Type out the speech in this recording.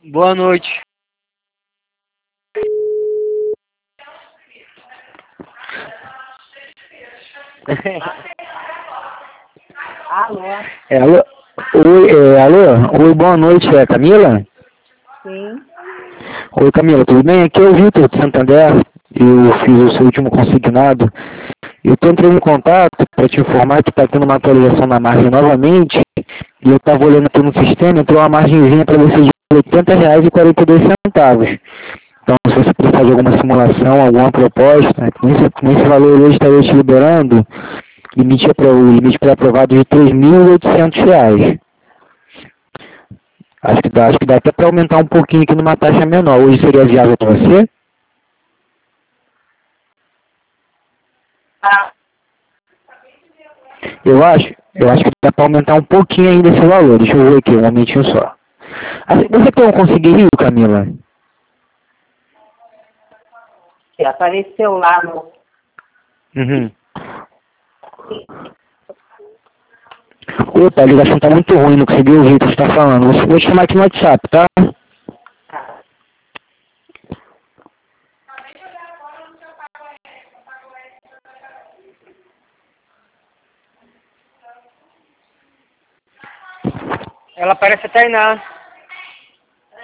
Boa noite. Alô? Alô? Oi, alô? Oi, boa noite, é a Camila? Sim. Oi, Camila, tudo bem? Aqui é o Vitor de Santander. Eu fiz o seu último consignado. Eu estou entrando em contato para te informar que está tendo uma atualização na margem novamente. E eu estava olhando aqui no sistema, entrou uma margenzinha para você de R$ 80,42. Então, se você precisar de alguma simulação, alguma proposta, nesse valor hoje estaria te liberando o limite pré-aprovado de R$ 3.800. Acho que dá até para aumentar um pouquinho aqui numa taxa menor. Hoje seria viável para você? Ah, Eu acho que dá para aumentar um pouquinho ainda esse valor. Deixa eu ver aqui, um momentinho só. Você tem um conseguiria, Camila? apareceu lá no... Uhum. Opa, a ligação tá muito ruim, não consegui ouvir o que você tá falando. Vou te chamar aqui no WhatsApp, tá? Ela parece a Tainá.